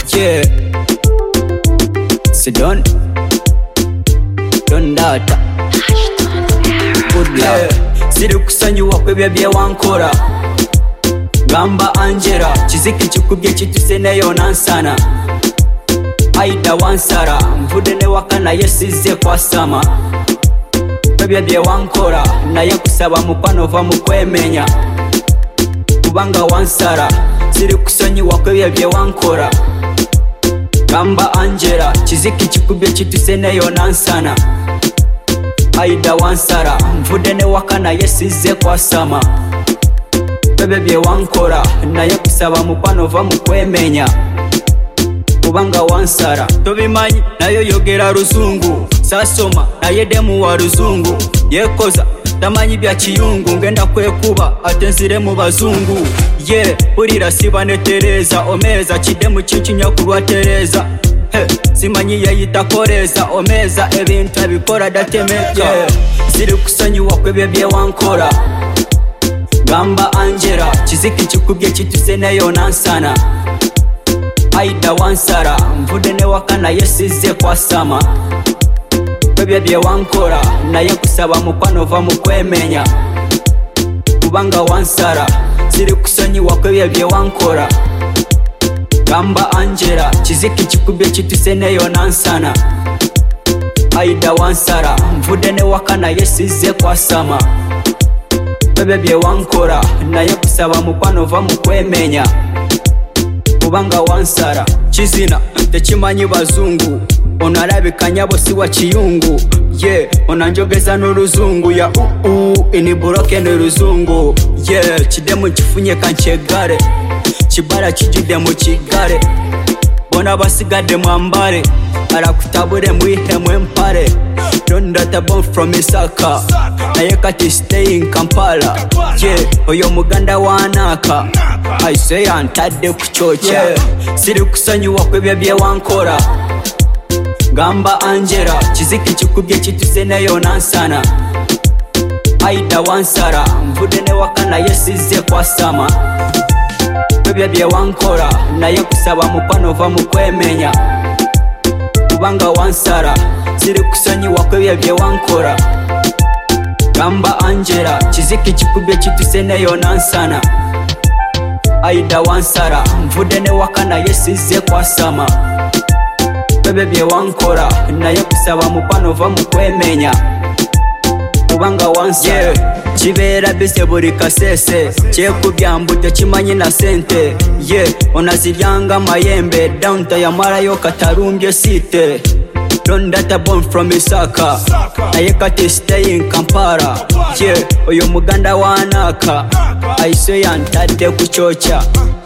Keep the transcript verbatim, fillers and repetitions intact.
yeah. So don't, don't doubt. Good luck. Yeah. Siri kusanyuwa kwebya bye wankora. Gamba Angela, chiziki chikubye chituse neyo nansana. Aida wansara, mvude ne wakana yesize kwa sama. Kwebya bye wankora, naye kusaba mukwano va mukwemenya. Kubanga wansara, siri kusanyuwa kwebya bye wankora. Gamba Angela, chiziki chikubye chituse neyo nansana. Aida wansara, mvude ne wakana yesize kwa sama. Kwebya bye wankora, naye kusaba mukwano va mukwemenya. Kubanga wansara, tobimanyi nayo yogera ruzungu. Sasoma naye demu wa ruzungu. Yekoza tamanyi bya kiyungu, ngenda kwekuba atenzire mu bazungu. Ye yeah, urira sibane Tereza, omeza kidemu kinkinya kurwa Tereza. He, simanyi yayita koreza, omeza ebintu abikora datemeka. Yeah, ziri kusanyuwa kwebya bye wankora. Gamba Angela, chiziki chikubye chituse neyo nansana. Aida wansara, mvude ne wakana yesize kwa sama. Kwebya bye wankora, naye kusaba mukwano va mukwemenya. Kubanga wansara, ziri kusanyuwa kwebya bye wankora. Gamba Angela, chiziki chikubye chituse neyo nansana. Aida wansara, mvude ne wakana yesize kwa sama. Kwebya bye wankora, naye kusaba mukwano va mukwemenya. Kubanga wansara, chizina techimanyi bazungu. Onarabikanya bosi wa kiyungu. Yeah, onanjogeza n'uruzungu ya uu ini buroke n'uruzungu. Yeah, kidemu kifunye kanchegare. Kibara kijide mu kigare. Bona basigade mwambare. Arakutabure mwihe mwempare. Don't data bomb from Isaka. Naye kati stay in Kampala. Yeah, oyo muganda wanaka. I say antade kuchocha. Yeah, siri kusanyuwa kwebya bye wankora. Gamba Angela, chiziki chikubye chituse neyo nansana. Aida wansara, mvude ne wakana yesize kwa sama. Kwebya bye wankora, naye kusaba mukwano va mukwemenya. Kubanga wansara, siri kusanyuwa kwebya bye wankora. Gamba Angela, chiziki chikubye chituse neyo nansana. Aida wansara, mvude ne wakana yesize kwa sama. Kwebya bye wankora, naye kusaba mukwano va mukwemenya. Kubanga wansara, yeah, kibera bise buri kasese. Kyekubya tekimanyi na sente. Yeah, onaziryanga mayembe. Downta yamarayo katarumbye site. Don't data bomb from Isaka. Naye kati stay in Kampala. Yeah, oyo muganda wanaka. I say antade kuchocha.